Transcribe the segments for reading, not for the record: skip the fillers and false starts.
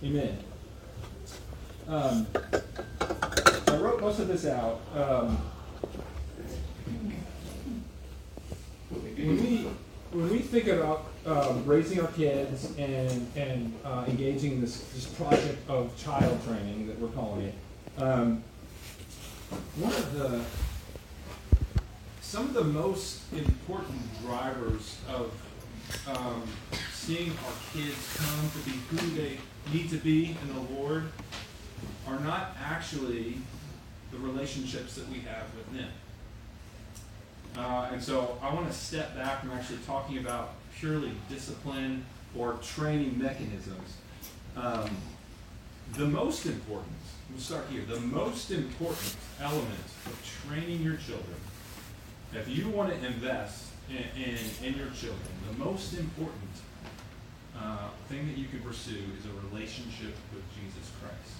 Amen. I wrote most of this out. When we think about raising our kids and engaging in this project of child training that we're calling it, some of the most important drivers of seeing our kids come to be who they need to be in the Lord are not actually the relationships that we have with them. And so I want to step back from actually talking about purely discipline or training mechanisms. The most important, we'll start here, the most important element of training your children, if you want to invest in your children, the most important thing that you can pursue is a relationship with Jesus Christ.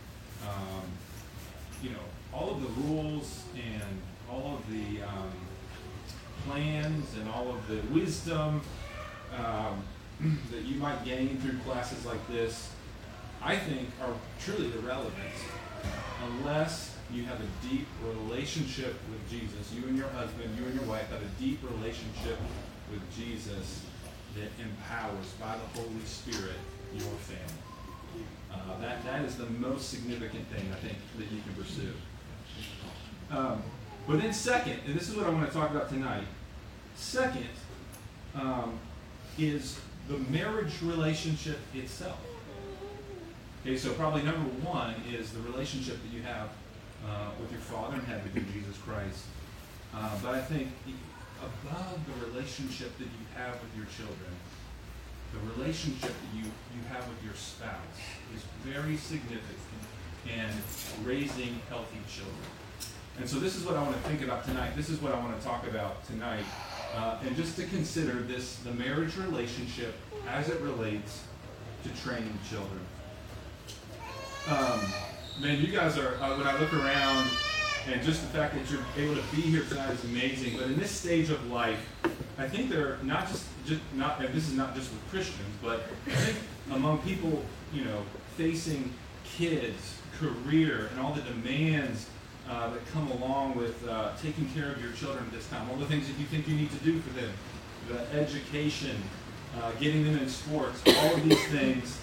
All of the rules and all of the plans and all of the wisdom that you might gain through classes like this, I think are truly irrelevant unless you have a deep relationship with Jesus. You and your husband, you and your wife have a deep relationship with Jesus that empowers by the Holy Spirit your family. That is the most significant thing I think that you can pursue. But then second, and this is what I want to talk about tonight, second is the marriage relationship itself. Okay, so probably number one is the relationship that you have with your Father in heaven, with Jesus Christ. But I think above the relationship that you have with your children, the relationship that you have with your spouse is very significant in raising healthy children. And so this is what I want to think about tonight. This is what I want to talk about tonight. And just to consider the marriage relationship as it relates to training children. Man, you guys are, when I look around, and just the fact that you're able to be here tonight is amazing. But in this stage of life, I think they're not just and this is not just with Christians, but I think among people, facing kids, career, and all the demands that come along with taking care of your children at this time, all the things that you think you need to do for them, the education, getting them in sports, all of these things.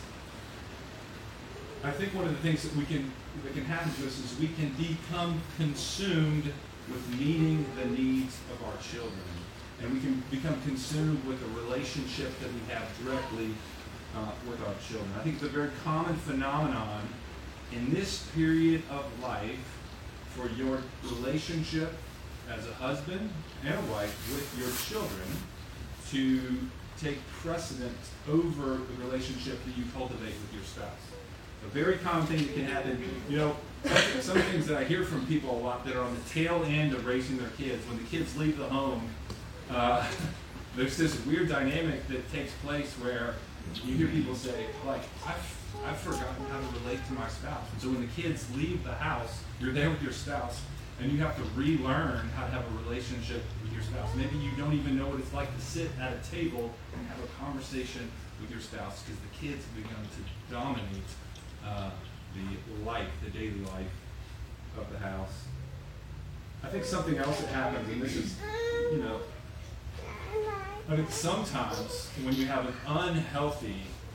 I think one of the things that can happen to us is we can become consumed with meeting the needs of our children. And we can become consumed with the relationship that we have directly with our children. I think it's a very common phenomenon in this period of life for your relationship as a husband and a wife with your children to take precedence over the relationship that you cultivate with your spouse. A very common thing that can happen. Some things that I hear from people a lot that are on the tail end of raising their kids. When the kids leave the home, there's this weird dynamic that takes place where you hear people say, like, I've forgotten how to relate to my spouse. And so when the kids leave the house, you're there with your spouse, and you have to relearn how to have a relationship with your spouse. Maybe you don't even know what it's like to sit at a table and have a conversation with your spouse because the kids have begun to dominate the daily life of the house. I think something else that happens, and this is, I think sometimes when you have an unhealthy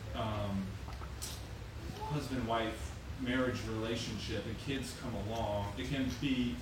husband-wife marriage relationship and kids come along, it can be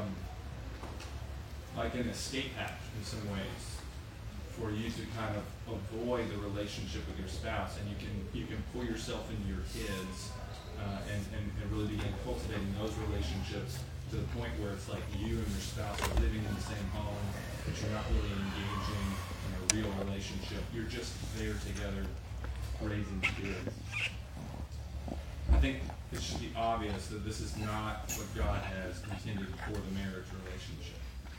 like an escape hatch in some ways for you to kind of avoid the relationship with your spouse, and you can pull yourself into your kids and really begin cultivating those relationships to the point where it's like you and your spouse are living in the same home, but you're not really engaging in a real relationship. You're just there together raising kids. I think it should be obvious that this is not what God has intended for the marriage relationship.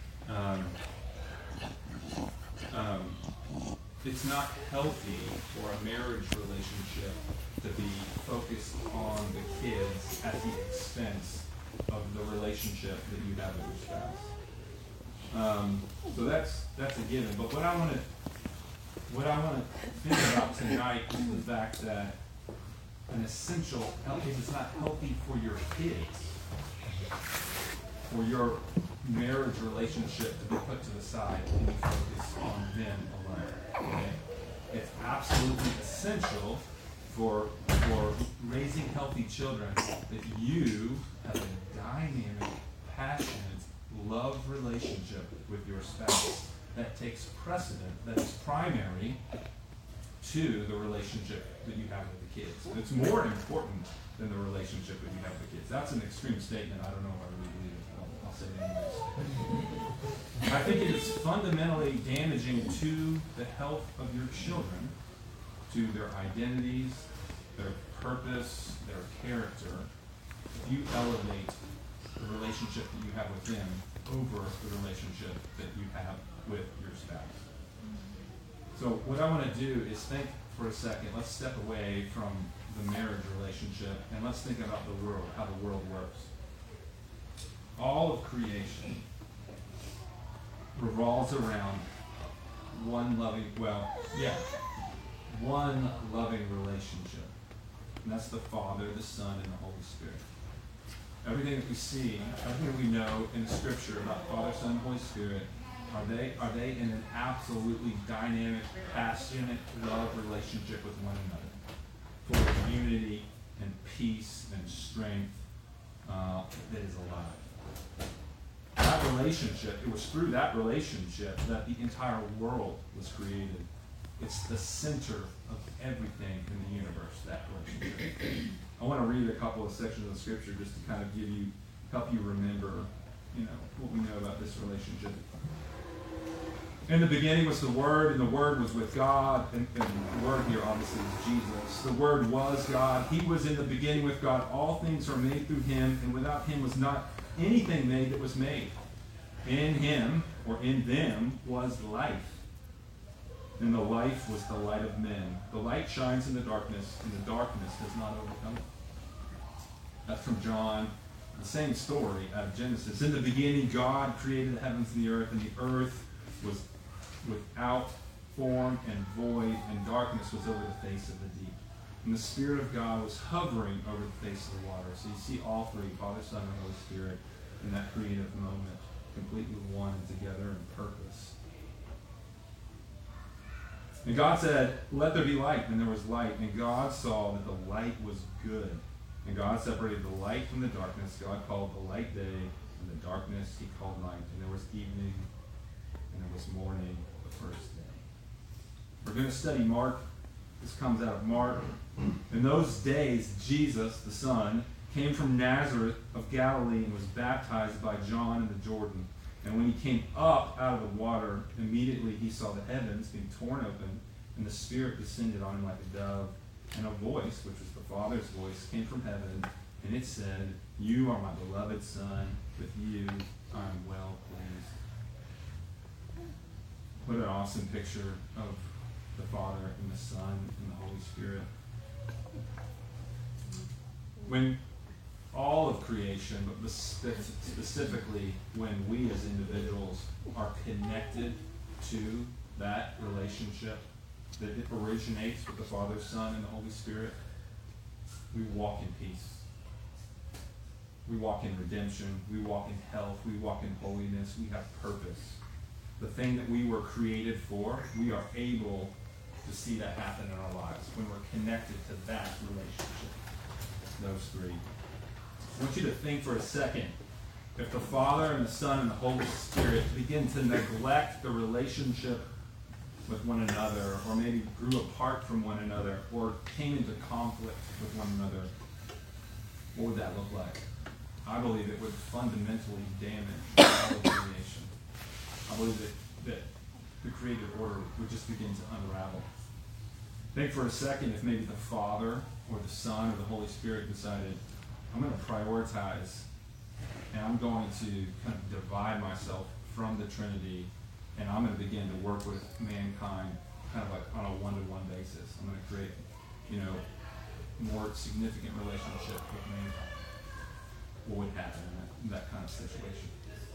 It's not healthy for a marriage relationship to be focused on the kids at the expense of the relationship that you have with your spouse. So that's a given. But what I want to think about tonight is the fact that an essential, if it's not healthy for your kids, for your marriage relationship to be put to the side and you focus on them alone. Okay? It's absolutely essential for raising healthy children that you have a dynamic, passionate, love relationship with your spouse that takes precedent, that is primary to the relationship that you have with the kids. It's more important than the relationship that you have with the kids. That's an extreme statement. I don't know if I really believe it. I'll say it anyways. I think it is fundamentally damaging to the health of your children, to their identities, their purpose, their character, if you elevate the relationship that you have with them over the relationship that you have with your spouse. So what I want to do is think for a second. Let's step away from the marriage relationship and let's think about the world, how the world works. All of creation revolves around one loving relationship. And that's the Father, the Son, and the Holy Spirit. Everything that we see, everything that we know in the Scripture about Father, Son, and Holy Spirit, are they in an absolutely dynamic, passionate love relationship with one another, full of unity and peace and strength that is alive. That relationship, it was through that relationship that the entire world was created. It's the center of everything in the universe, that relationship. I want to read a couple of sections of Scripture just to kind of help you remember, what we know about this relationship. In the beginning was the Word, and the Word was with God, and the Word here obviously is Jesus. The Word was God. He was in the beginning with God. All things are made through Him, and without Him was not anything made that was made. In Him, or in them, was life. And the life was the light of men. The light shines in the darkness, and the darkness has not overcome it. That's from John. The same story out of Genesis. In the beginning, God created the heavens and the earth was without form and void, and darkness was over the face of the deep. And the Spirit of God was hovering over the face of the water. So you see all three, Father, Son, and Holy Spirit, in that creative moment, completely one and together in purpose. And God said, "Let there be light," and there was light. And God saw that the light was good. And God separated the light from the darkness. God called the light day, and the darkness He called night. And there was evening, and there was morning, the first day. We're going to study Mark. This comes out of Mark. In those days, Jesus, the Son, came from Nazareth of Galilee and was baptized by John in the Jordan. And when He came up out of the water, immediately He saw the heavens being torn open, and the Spirit descended on Him like a dove. And a voice, which was the Father's voice, came from heaven, and it said, "You are my beloved Son, with you I am well pleased." What an awesome picture of the Father and the Son and the Holy Spirit. When all of creation, but specifically when we as individuals are connected to that relationship that it originates with the Father, Son, and the Holy Spirit, we walk in peace. We walk in redemption. We walk in health. We walk in holiness. We have purpose. The thing that we were created for, we are able to see that happen in our lives when we're connected to that relationship. Those three. I want you to think for a second. If the Father and the Son and the Holy Spirit begin to neglect the relationship with one another, or maybe grew apart from one another, or came into conflict with one another, what would that look like? I believe it would fundamentally damage all of creation. I believe that the created order would just begin to unravel. Think for a second if maybe the Father or the Son or the Holy Spirit decided, I'm going to prioritize and I'm going to kind of divide myself from the Trinity, and I'm going to begin to work with mankind kind of like on a one-to-one basis. I'm going to create, more significant relationship with mankind. What would happen in that kind of situation?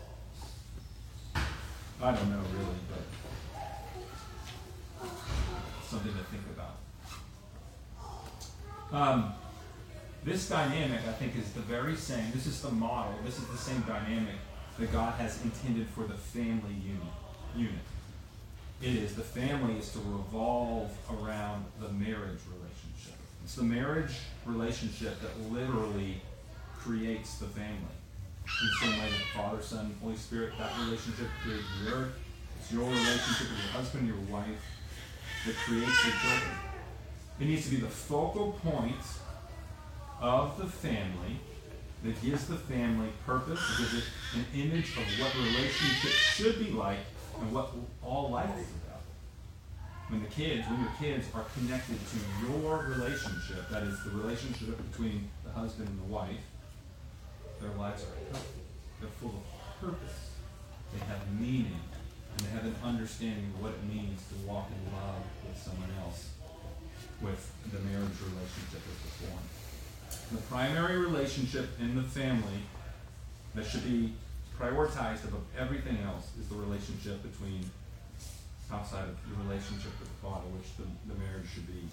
I don't know really, but something to think about. This dynamic, I think, is the very same. This is the model. This is the same dynamic that God has intended for the family unit. It is. The family is to revolve around the marriage relationship. It's the marriage relationship that literally creates the family. In the same way that Father, Son, Holy Spirit, that relationship creates the earth. It's your relationship with your husband, your wife, that creates your children. It needs to be the focal point of the family that gives the family purpose, gives it an image of what relationship should be like and what all life is about. When your kids are connected to your relationship, that is the relationship between the husband and the wife, their lives are healthy. They're full of purpose. They have meaning. And they have an understanding of what it means to walk in love with someone else, with the marriage relationship as the form. The primary relationship in the family that should be prioritized above everything else is the relationship between, outside of your relationship with the Father, which the marriage should be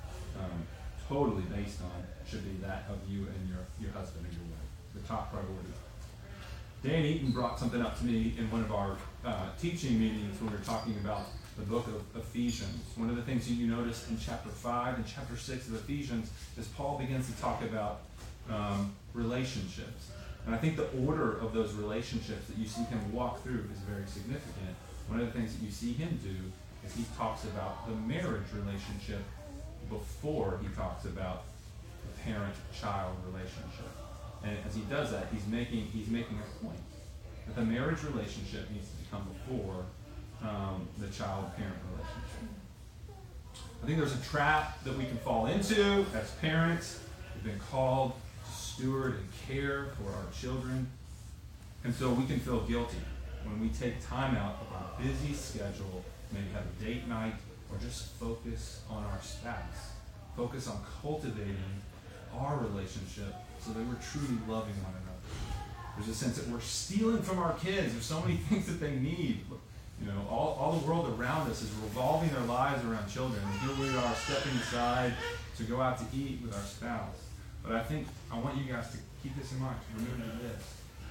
totally based on, should be that of you and your husband and your wife, the top priority. Dan Eaton brought something up to me in one of our teaching meetings when we were talking about the book of Ephesians. One of the things that you notice in chapter 5 and chapter 6 of Ephesians is Paul begins to talk about relationships. And I think the order of those relationships that you see him walk through is very significant. One of the things that you see him do is he talks about the marriage relationship before he talks about the parent-child relationship. And as he does that, he's making a point that the marriage relationship needs to come before the child-parent relationship. I think there's a trap that we can fall into as parents. We've been called to steward and care for our children. And so we can feel guilty when we take time out of our busy schedule, maybe have a date night, or just focus on our spouse. Focus on cultivating our relationship so that we're truly loving one another. There's a sense that we're stealing from our kids. There's so many things that they need. You know, all the world around us is revolving their lives around children. And here we are stepping aside to go out to eat with our spouse. But I think I want you guys to keep this in mind. Remember this.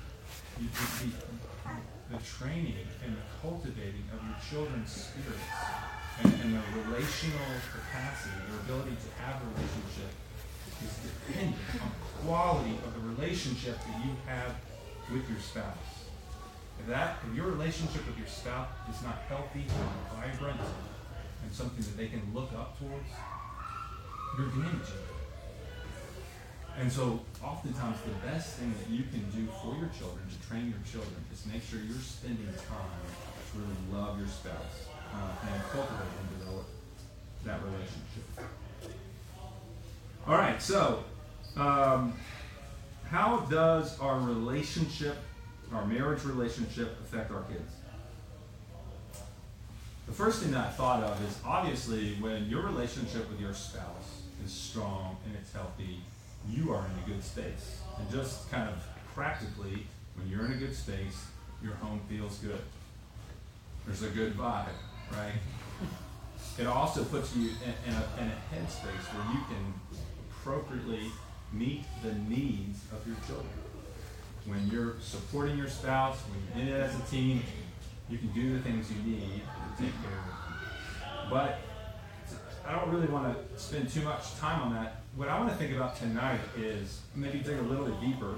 The training and the cultivating of your children's spirits and their relational capacity, their ability to have a relationship is dependent on the quality of the relationship that you have with your spouse. If your relationship with your spouse is not healthy and vibrant and something that they can look up towards, you're damaging. And so oftentimes the best thing that you can do for your children, to train your children, is make sure you're spending time to really love your spouse and cultivate and develop that relationship. All right, so how does our marriage relationship affect our kids? The first thing that I thought of is obviously when your relationship with your spouse is strong and it's healthy, you are in a good space. And just kind of practically, when you're in a good space, your home feels good. There's a good vibe, right? It also puts you in a headspace where you can appropriately meet the needs of your children. When you're supporting your spouse, when you're in it as a team, you can do the things you need to take care of them. But I don't really want to spend too much time on that. What I want to think about tonight is maybe dig a little bit deeper.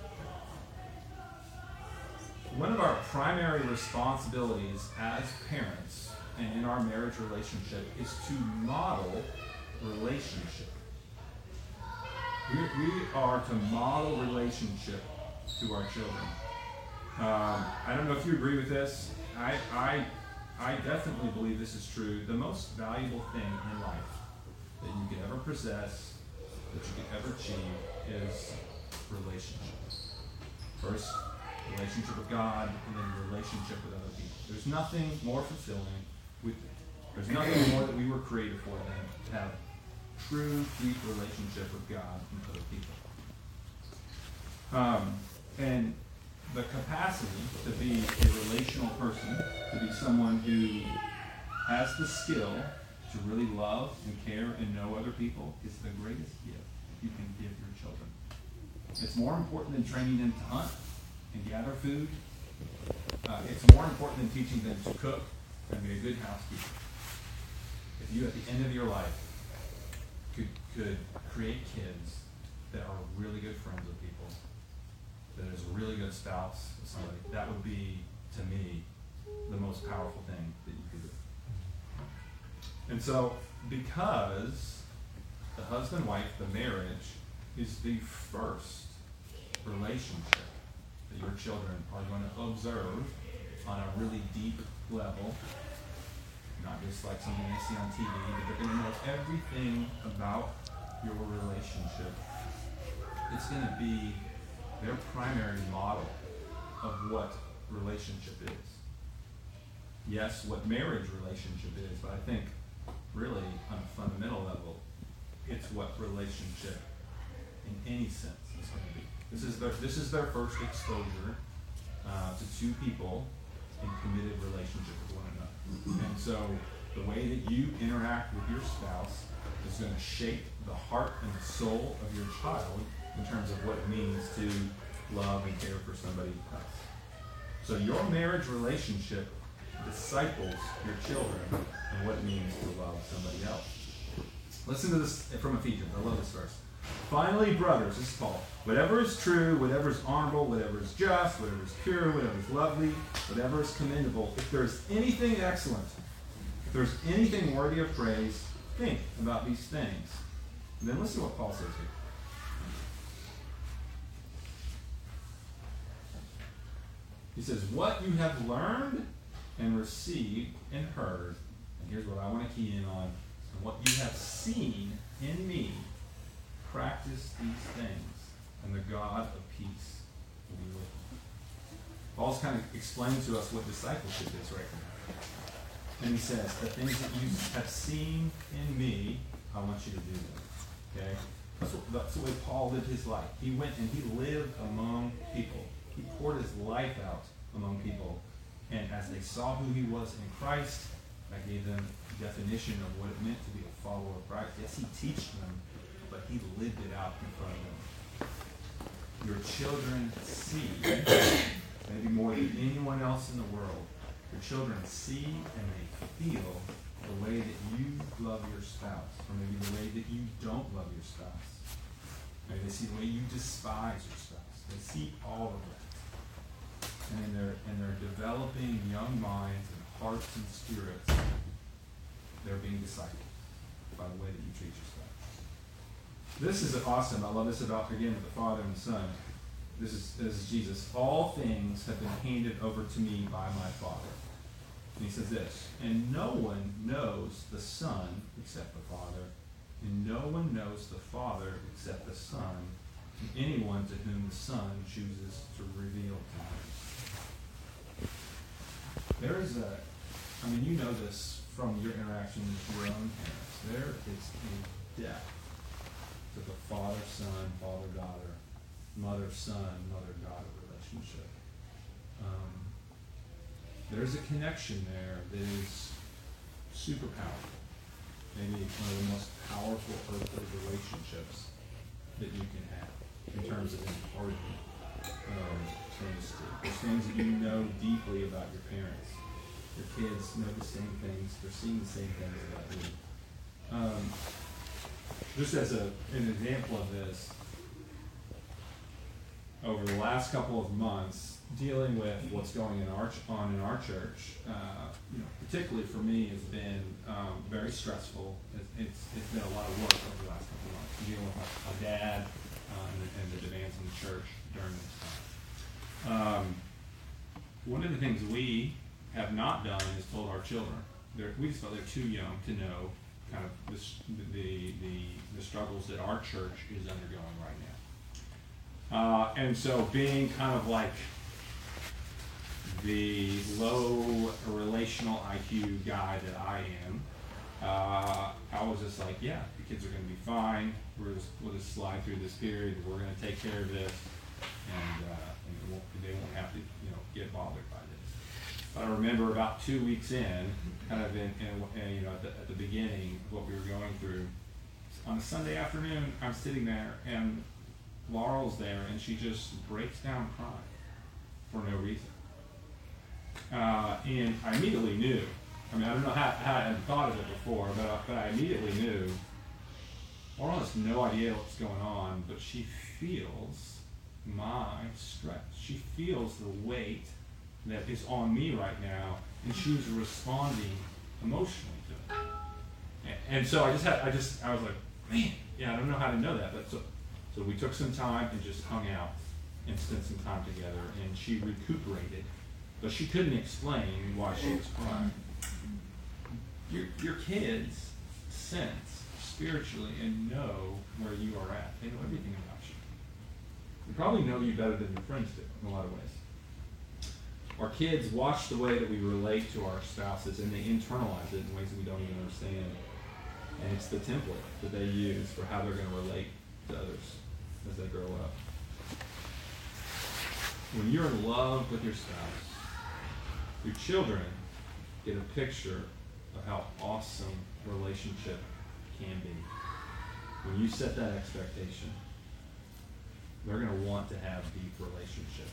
One of our primary responsibilities as parents and in our marriage relationship is to model relationship. We are to model relationship to our children. I don't know if you agree with this. I definitely believe this is true. The most valuable thing in life that you could ever possess, that you could ever achieve, is relationships. First, relationship with God, and then relationship with other people. There's nothing more fulfilling. There's nothing more that we were created for than to have true, deep relationship with God and other people. And the capacity to be a relational person, to be someone who has the skill to really love and care and know other people is the greatest gift you can give your children. It's more important than training them to hunt and gather food. It's more important than teaching them to cook and be a good housekeeper. If you, at the end of your life, could create kids that are really good friends with people, that is a really good spouse with somebody, that would be, to me, the most powerful thing that you could do. And so, because the husband-wife, the marriage, is the first relationship that your children are going to observe on a really deep level, not just like something they see on TV, but they're going to know everything about your relationship. It's going to be their primary model of what relationship is. Yes, what marriage relationship is, but I think really on a fundamental level, it's what relationship in any sense is going to be. This is their first exposure to two people in committed relationship with one another. And so the way that you interact with your spouse is going to shape the heart and the soul of your child in terms of what it means to love and care for somebody else. So your marriage relationship disciples your children and what it means to love somebody else. Listen to this from Ephesians. I love this verse. Finally, brothers, this is Paul, whatever is true, whatever is honorable, whatever is just, whatever is pure, whatever is lovely, whatever is commendable, if there is anything excellent, if there's anything worthy of praise, think about these things. And then listen to what Paul says here. He says, what you have learned and received and heard, and here's what I want to key in on, and what you have seen in me, practice these things, and the God of peace will be with you. Paul's kind of explaining to us what discipleship is right now. And he says, the things that you have seen in me, I want you to do them. Okay? That's the way Paul lived his life. He went and he lived among people. He poured his life out among people. And as they saw who he was in Christ, I gave them a definition of what it meant to be a follower of Christ. Yes, he taught them, but he lived it out in front of them. Your children see, maybe more than anyone else in the world, your children see and they feel the way that you love your spouse, or maybe the way that you don't love your spouse. Maybe they see the way you despise your spouse. They see all of that. And in their developing young minds and hearts and spirits, they're being discipled by the way that you treat your spouse. This is awesome. I love this about, again, the Father and the Son. This is Jesus. All things have been handed over to me by my Father. And he says this, and no one knows the Son except the Father, and no one knows the Father except the Son, and anyone to whom the Son chooses to reveal to him. There is you know this from your interaction with your own parents. There is a depth to the father-son, father-daughter, mother-son, mother-daughter relationship. There's a connection there that is super powerful. Maybe one of the most powerful earthly relationships that you can have in terms of imparting things to. There's things that you know deeply about your parents. Your kids know the same things. They're seeing the same things about you. Just as an example of this, over the last couple of months, dealing with what's going on in our church, particularly for me, has been very stressful. It's been a lot of work over the last couple of months, dealing with my dad and the demands in the church during this time. One of the things we have not done is told our children. We just felt they're too young to know kind of the struggles that our church is undergoing right now. And so being kind of like the low relational IQ guy that I am, I was just like, yeah, the kids are going to be fine. We'll just slide through this period. We're going to take care of this, and they won't have to get bothered by this. But I remember about 2 weeks in, kind of at the beginning, going through. On a Sunday afternoon, I'm sitting there, and Laurel's there, and she just breaks down crying for no reason. And I immediately knew. I mean, I don't know how I hadn't thought of it before, but I immediately knew. Laurel has no idea what's going on, but she feels my stress. She feels the weight that is on me right now, and she's responding emotionally to it. And so I was like, man, yeah, I don't know how to know that, but so we took some time and just hung out and spent some time together, and she recuperated, but she couldn't explain why she was crying. Your kids sense spiritually and know where you are at. They know everything about you. They probably know you better than your friends do in a lot of ways. Our kids watch the way that we relate to our spouses, and they internalize it in ways that we don't even understand. And it's the template that they use for how they're going to relate to others as they grow up. When you're in love with your spouse, your children get a picture of how awesome relationship can be. When you set that expectation, they're going to want to have deep relationship.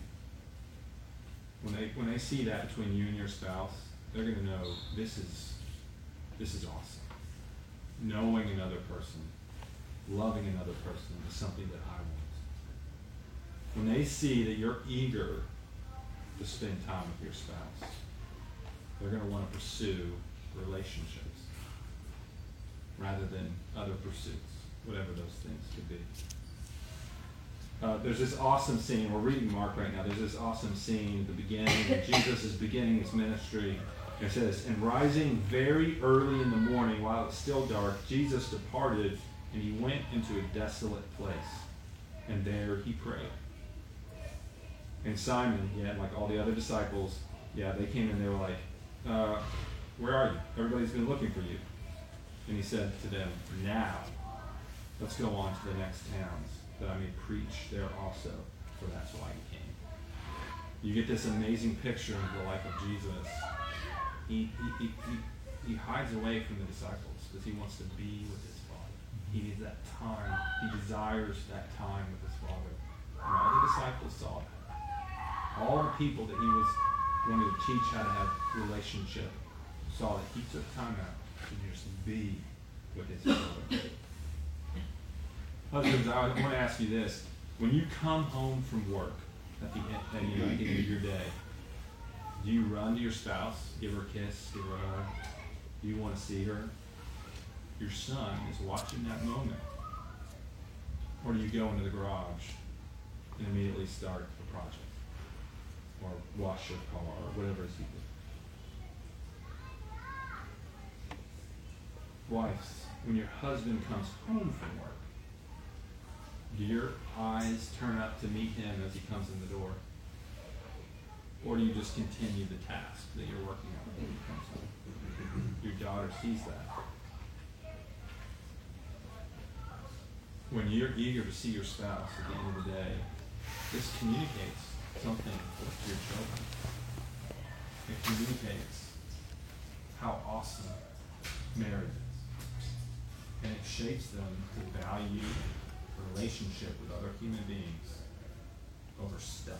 When they see that between you and your spouse, they're going to know this is awesome. Knowing another person, loving another person is something that I want. When they see that you're eager to spend time with your spouse, they're going to want to pursue relationships rather than other pursuits, whatever those things could be. There's this awesome scene, we're reading Mark right now, there's this awesome scene at the beginning when Jesus is beginning his ministry. It says, and rising very early in the morning while it's still dark, Jesus departed and he went into a desolate place. And there he prayed. And Simon, like all the other disciples, they came in, they were like, where are you? Everybody's been looking for you. And he said to them, now, let's go on to the next towns, that I may preach there also, for that's why he came. You get this amazing picture of the life of Jesus. He hides away from the disciples because he wants to be with his Father. He needs that time. He desires that time with his Father. And all the disciples saw that. All the people that he was wanting to teach how to have relationship saw that he took time out to just be with his Father. Husbands, I want to ask you this. When you come home from work at the end of your day, do you run to your spouse, give her a kiss, give her a hug? Do you want to see her? Your son is watching that moment. Or do you go into the garage and immediately start the project? Or wash your car, or whatever it is you do. Wives, when your husband comes home from work, do your eyes turn up to meet him as he comes in the door? Or do you just continue the task that you're working on when he comes home? Your daughter sees that. When you're eager to see your spouse at the end of the day, this communicates something with your children. It communicates how awesome marriage is. And it shapes them to value a relationship with other human beings over stuff.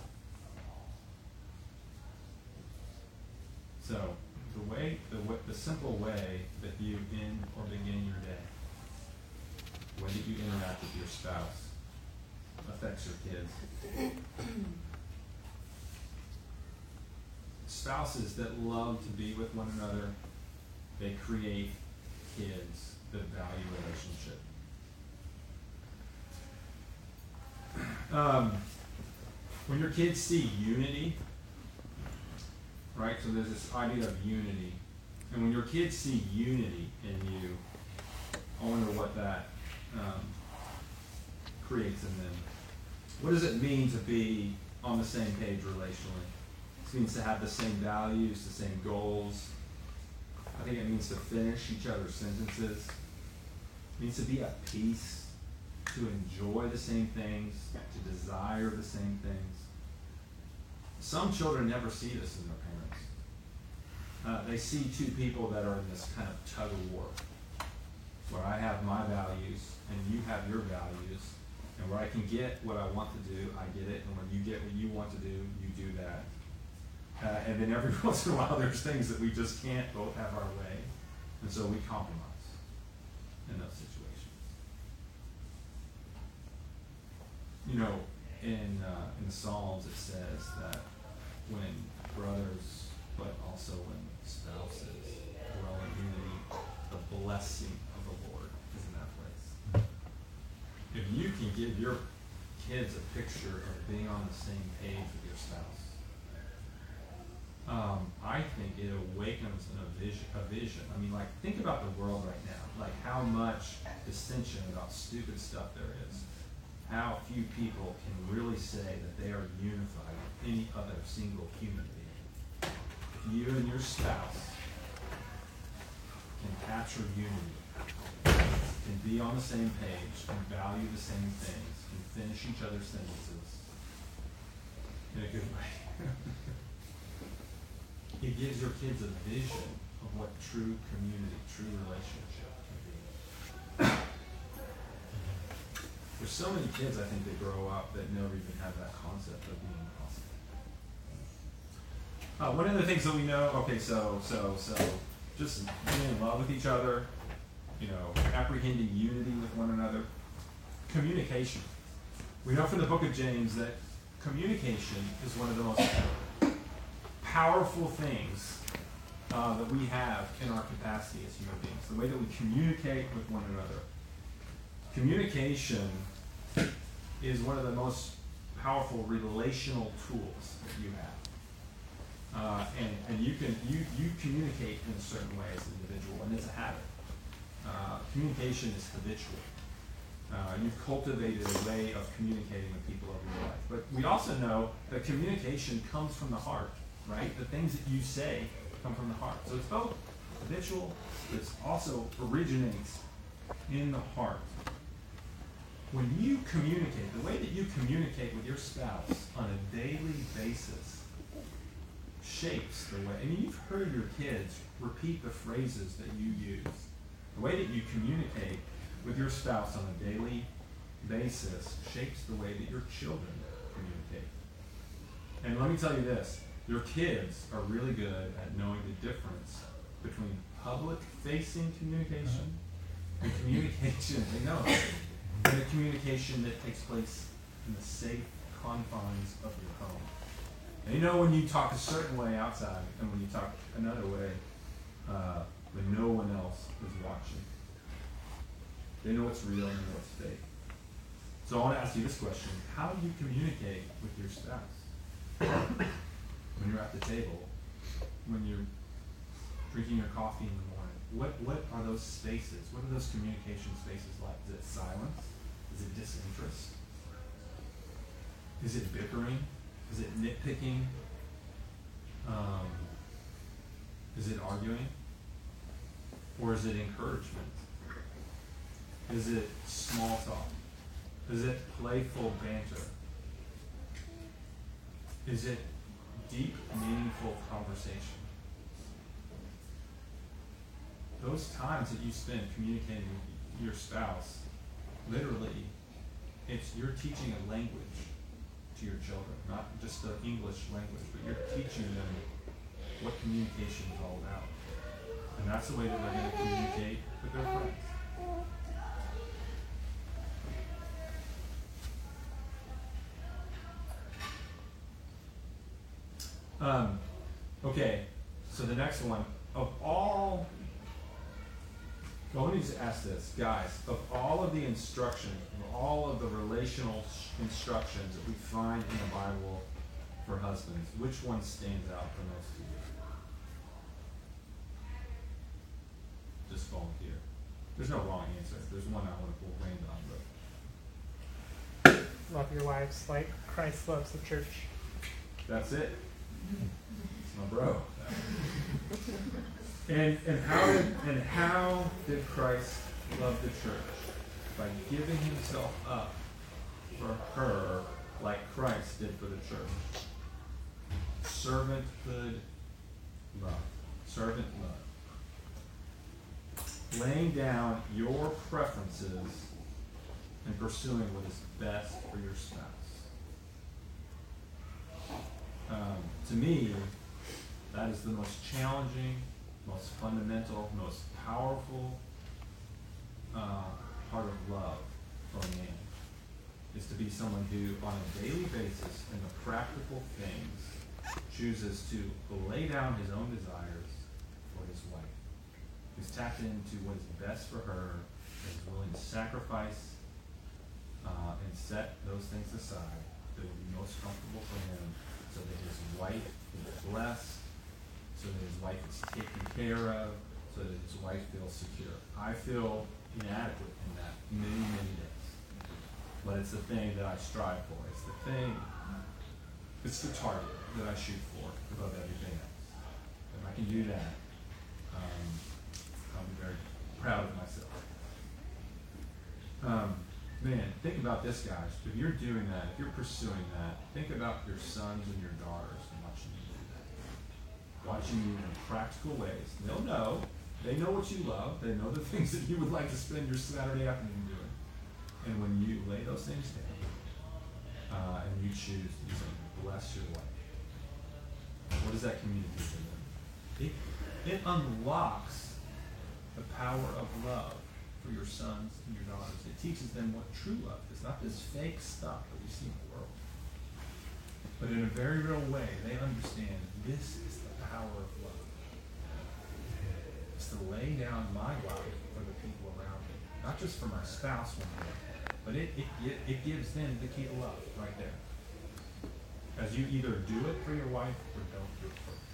So, the simple way that you end or begin your day, the way that you interact with your spouse, affects your kids. Spouses that love to be with one another, they create kids that value relationship. When your kids see unity, right? So there's this idea of unity. And when your kids see unity in you, I wonder what that creates in them. What does it mean to be on the same page relationally? It means to have the same values, the same goals. I think it means to finish each other's sentences. It means to be at peace, to enjoy the same things, to desire the same things. Some children never see this in their parents. They see two people that are in this kind of tug of war. where I have my values and you have your values, and where I can get what I want to do, I get it, and when you get what you want to do, you do that. And then every once in a while, there's things that we just can't both have our way, and so we compromise in those situations. You know, in the Psalms it says that when brothers, but also when spouses dwell in unity, the blessing of the Lord is in that place. If you can give your kids a picture of being on the same page with your spouse, I think it awakens a vision. I mean, like, think about the world right now, like how much dissension about stupid stuff there is. How few people can really say that they are unified with any other single human being. If you and your spouse can capture unity, can be on the same page, can value the same things, can finish each other's sentences in a good way. It gives your kids a vision of what true community, true relationship can be. There's so many kids, I think, that grow up that never even have that concept of being possible. One of the things that we know, okay, so just being in love with each other, you know, apprehending unity with one another, communication. We know from the book of James that communication is one of the most powerful things that we have in our capacity as human beings. The way that we communicate with one another. Communication is one of the most powerful relational tools that you have. And you communicate in a certain way as an individual, and it's a habit. Communication is habitual. You've cultivated a way of communicating with people over your life. But we also know that communication comes from the heart, right? The things that you say come from the heart. So it's both habitual, but it also originates in the heart. When you communicate, the way that you communicate with your spouse on a daily basis shapes the way. I mean, you've heard your kids repeat the phrases that you use. The way that you communicate with your spouse on a daily basis shapes the way that your children communicate. And let me tell you this, your kids are really good at knowing the difference between public-facing communication and communication, they know, and the communication that takes place in the safe confines of your home. They know when you talk a certain way outside and when you talk another way when no one else is watching. They know what's real and they know what's fake. So I want to ask you this question. How do you communicate with your spouse? When you're at the table, when you're drinking your coffee in the morning, what are those spaces? What are those communication spaces like? Is it silence? Is it disinterest? Is it bickering? Is it nitpicking? Is it arguing? Or is it encouragement? Is it small talk? Is it playful banter? Is it deep, meaningful conversation? Those times that you spend communicating with your spouse, literally, you're teaching a language to your children, not just the English language, but you're teaching them what communication is all about. And that's the way that they're going to communicate with their friends. Okay, so the next one, well, let me just ask this, guys, of all of the instructions, of all of the relational instructions that we find in the Bible for husbands, which one stands out the most to you? Just volunteer. There's no wrong answer. There's one I want to pull range on, but love your wives like Christ loves the church. That's it. It's my bro. And how did Christ love the church? By giving himself up for her like Christ did for the church. Servanthood love. Servant love. laying down your preferences and pursuing what is best for your spouse. To me, that is the most challenging, most fundamental, most powerful part of love for a man, is to be someone who, on a daily basis, in the practical things, chooses to lay down his own desires for his wife, who's tapped into what is best for her, and is willing to sacrifice and set those things aside that will be most comfortable for him, so that his wife is blessed, so that his wife is taken care of, so that his wife feels secure. I feel inadequate in that many, many days. But it's the thing that I strive for. It's the thing, it's the target that I shoot for above everything else. If I can do that, I'll be very proud of myself. Man, think about this, guys. If you're doing that, if you're pursuing that, think about your sons and your daughters and watching you do that. Watching you in practical ways. They'll know. They know what you love. They know the things that you would like to spend your Saturday afternoon doing. And when you lay those things down, and you choose to do something to bless your wife, what does that communicate to them? It unlocks the power of love for your sons and your daughters. It teaches them what true love is, not this fake stuff that we see in the world. But in a very real way, they understand this is the power of love. It's to lay down my life for the people around me, not just for my spouse one day, but it gives them the key to love right there. As you either do it for your wife or don't do it for her.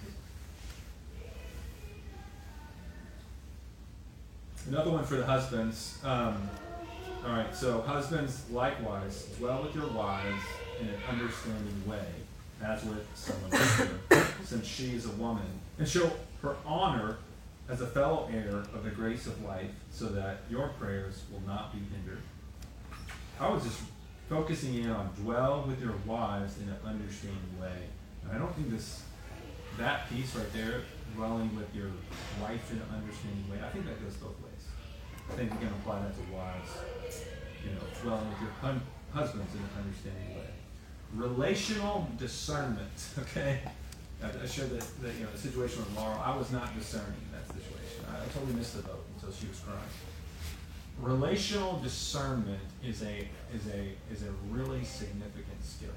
Another one for the husbands. All right, so husbands likewise dwell with your wives in an understanding way, as with someone else, since she is a woman, and show her honor as a fellow heir of the grace of life, so that your prayers will not be hindered. I was just focusing in on dwell with your wives in an understanding way. And I don't think that piece right there, dwelling with your wife in an understanding way, I think that goes both ways. I think we can apply that to wives, dwelling with your husbands in an understanding way. Relational discernment, okay? I shared that the situation with Laurel, I was not discerning in that situation. I totally missed the boat until she was crying. Relational discernment is a really significant skill.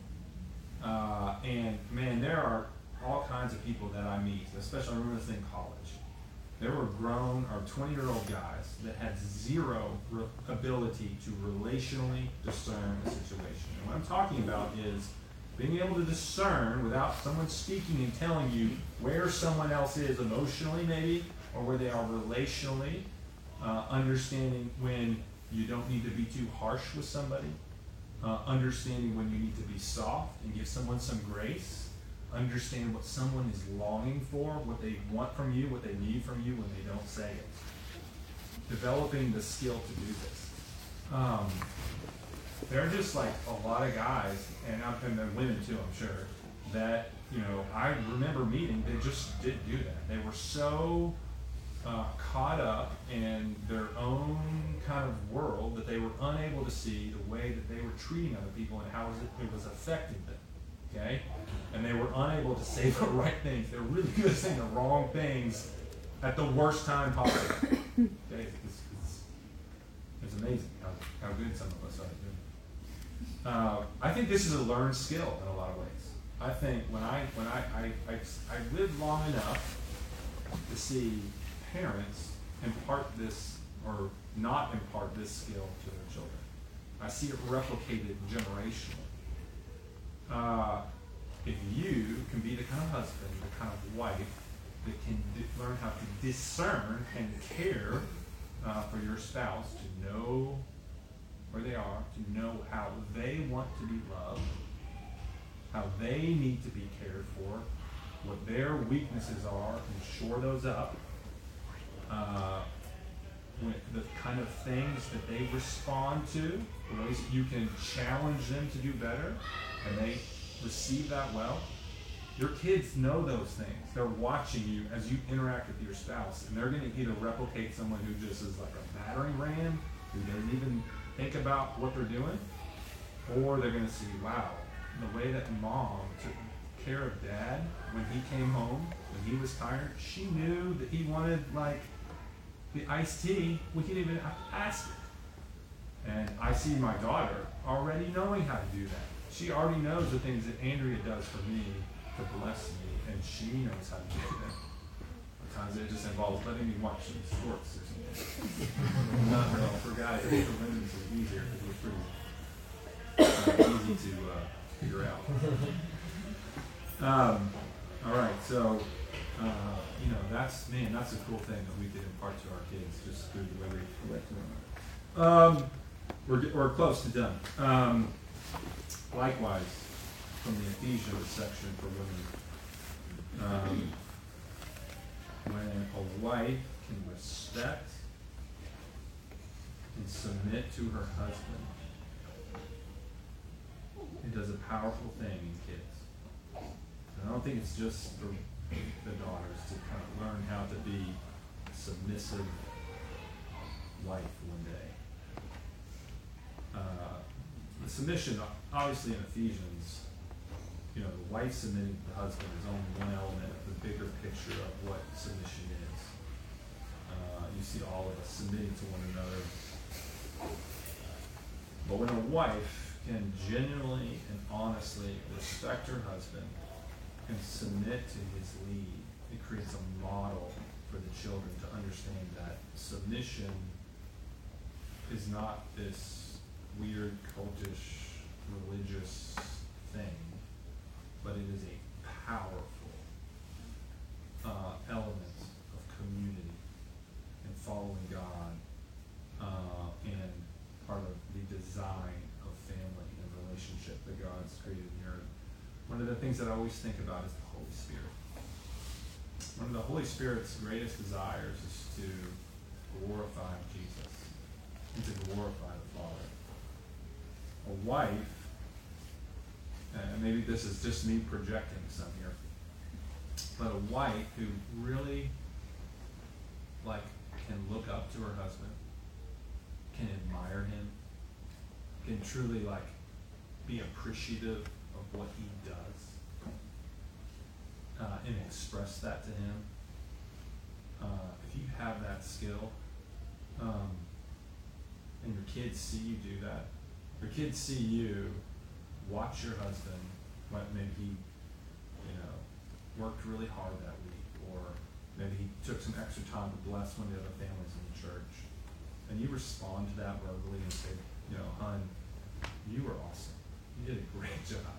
And man, there are all kinds of people that I meet, especially I remember this in college. There were grown or 20-year-old guys that had zero ability to relationally discern a situation. And what I'm talking about is being able to discern without someone speaking and telling you where someone else is emotionally maybe, or where they are relationally, understanding when you don't need to be too harsh with somebody, understanding when you need to be soft and give someone some grace, understand what someone is longing for, what they want from you, what they need from you when they don't say it. Developing the skill to do this. There are just like a lot of guys, and women too, I'm sure, that I remember meeting, they just didn't do that. They were so caught up in their own kind of world that they were unable to see the way that they were treating other people and how it was affecting them. Okay? And they were unable to say the right things. They were really good at saying the wrong things at the worst time possible. Okay? It's amazing how good some of us are at doing it. I think this is a learned skill in a lot of ways. I think when I lived long enough to see parents impart this or not impart this skill to their children. I see it replicated generationally. If you can be the kind of husband, the kind of wife that can learn how to discern and care for your spouse, to know where they are, to know how they want to be loved, how they need to be cared for, what their weaknesses are, and shore those up, the kind of things that they respond to, the ways that you can challenge them to do better, and they receive that well. Your kids know those things. They're watching you as you interact with your spouse, and they're going to either replicate someone who just is like a battering ram, who doesn't even think about what they're doing, or they're going to see, wow, the way that mom took care of dad when he came home, when he was tired, she knew that he wanted like the iced tea. We could even ask it. And I see my daughter already knowing how to do that. She already knows the things that Andrea does for me to bless me, and she knows how to do them. Sometimes it just involves letting me watch some sports or something. Not real. For guys, I think the women's is easier because we're pretty easy to figure out. All right, so that's a cool thing that we could impart to our kids just through the way we relate to them. We're close to done. Likewise, from the Ephesians section for women, when a wife can respect and submit to her husband, it does a powerful thing in kids. And I don't think it's just for the daughters to kind of learn how to be a submissive wife one day. The submission, obviously in Ephesians, the wife submitting to the husband is only one element of the bigger picture of what submission is. You see all of us submitting to one another. But when a wife can genuinely and honestly respect her husband and submit to his lead, it creates a model for the children to understand that submission is not this weird, cultish, religious thing, but it is a powerful element of community and following God, and part of the design of family and relationship that God's created in the earth. One of the things that I always think about is the Holy Spirit. One of the Holy Spirit's greatest desires is to glorify Jesus and to glorify the Father. A wife, and maybe this is just me projecting some here, but a wife who really can look up to her husband, can admire him, can truly be appreciative of what he does, and express that to him. If you have that skill, and your kids see you do that, your kids see you watch your husband, maybe he, worked really hard that week, or maybe he took some extra time to bless one of the other families in the church, and you respond to that verbally and say, hon, you were awesome. You did a great job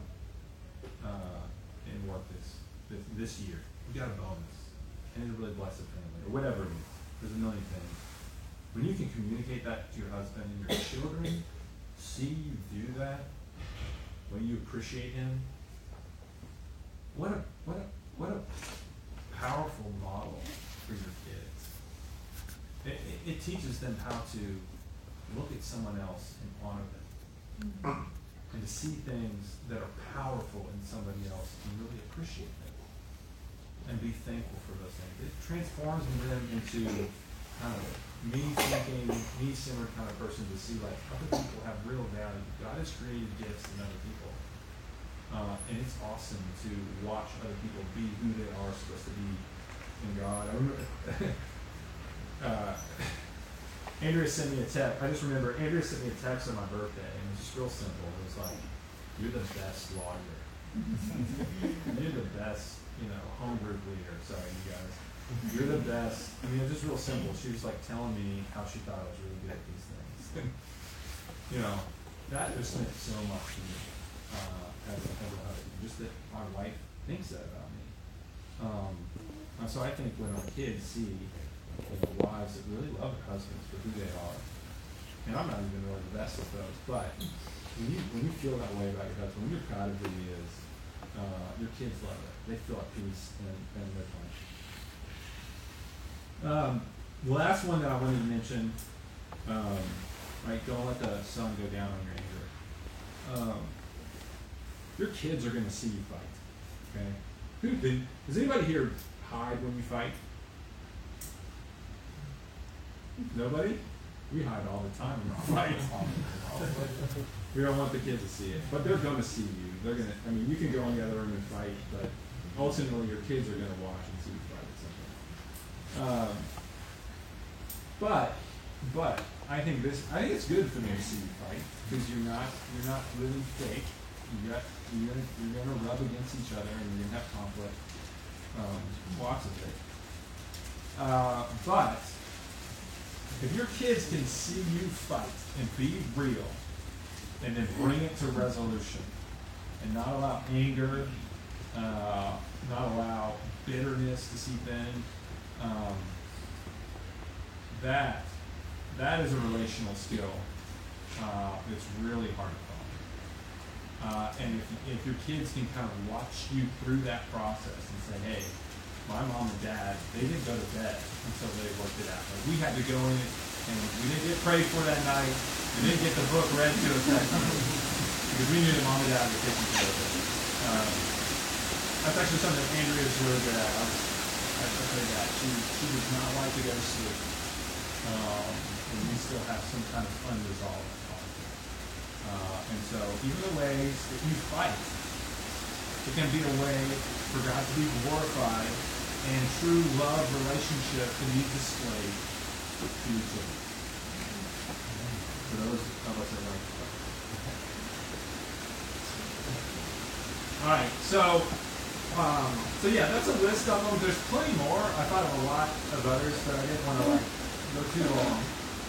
in work this year. You got a bonus, and it really blessed the family, or whatever it is. There's a million things. When you can communicate that to your husband and your children, see you do that, when you appreciate him, what a powerful model for your kids. It teaches them how to look at someone else and honor them, and to see things that are powerful in somebody else and really appreciate them, and be thankful for those things. It transforms them into kind of me-centered kind of person to see other people have real value. God has created gifts in other people. And it's awesome to watch other people be who they are supposed to be in God. I remember Andrea sent me a text. I just remember Andrea sent me a text on my birthday, and it was just real simple. It was like, you're the best lawyer. You're the best, home group leader. Sorry, you guys. You're the best. Just real simple. She was telling me how she thought I was really good at these things. That just meant so much to me as a husband. Just that my wife thinks that about me. So I think when our kids see wives that really love their husbands for who they are, and I'm not even really the best at those, but when you feel that way about your husband, when you're proud of who he is, your kids love it. They feel at peace and they're fine. The last one that I wanted to mention, don't let the sun go down on your anger. Your kids are going to see you fight, okay? Does anybody here hide when you fight? Nobody? We hide all the time when we fight. We don't want the kids to see it, but they're going to see you. They're going to. I mean, you can go in the other room and fight, but ultimately your kids are going to watch and see you fight at some point. But I think it's good for them to see you fight because you're not living fake. You're going to rub against each other and you're going to have conflict. Lots of it. But if your kids can see you fight and be real, and then bring it to resolution, and not allow anger, not allow bitterness to seep in, that is a relational skill. It's really hard to follow. And if your kids can kind of watch you through that process and say, hey, my mom and dad, they didn't go to bed until they worked it out. Like we had to go in and we didn't get prayed for that night. We didn't get the book read to us that night because we knew that mom and dad were taking care of it. That's actually something that Andrea's really good at. I say that. She does not like to go to sleep. And we still have some kind of unresolved conflict. And so even the ways that you fight, it can be a way for God to be glorified and true love relationship to be displayed to each other. For those of us that like to fight. All right, so yeah, that's a list of them. There's plenty more. I thought of a lot of others, but I didn't want to go too long.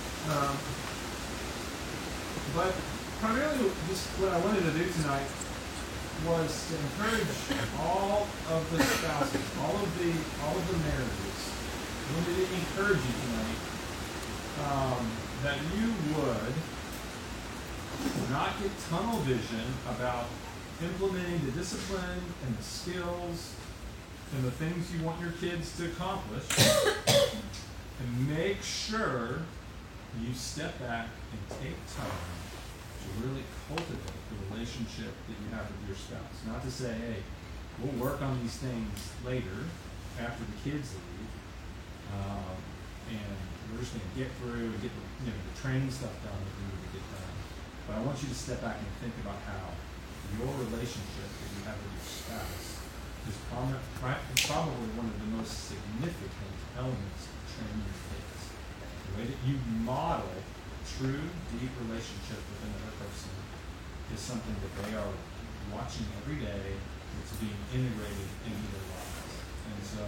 But primarily, just what I wanted to do tonight was to encourage all of the spouses, all of the marriages. I wanted to encourage you tonight that you would not get tunnel vision about implementing the discipline and the skills and the things you want your kids to accomplish, and make sure you step back and take time to really cultivate the relationship that you have with your spouse. Not to say, hey, we'll work on these things later after the kids leave, and we're just going to get through and get the training stuff done that we need to get done. But I want you to step back and think about how your relationship that you have with your spouse is probably one of the most significant elements of training your kids. The way that you model true, deep relationship with another person is something that they are watching every day. It's being integrated into their lives. And so,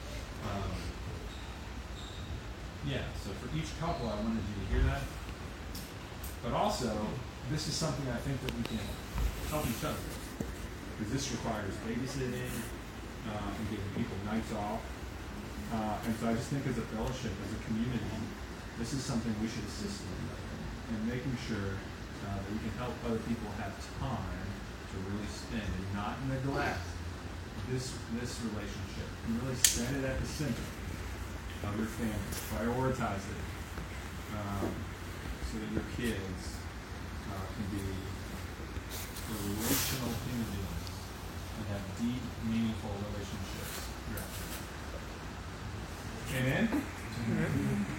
so for each couple, I wanted you to hear that. But also, this is something I think that we can help each other with. Because this requires babysitting and giving people nights off. And so I just think as a fellowship, as a community, this is something we should assist in making sure that we can help other people have time to really spend and not neglect this relationship. And really set it at the center of your family. Prioritize it so that your kids can be relational human beings and have deep, meaningful relationships throughout their life. Amen?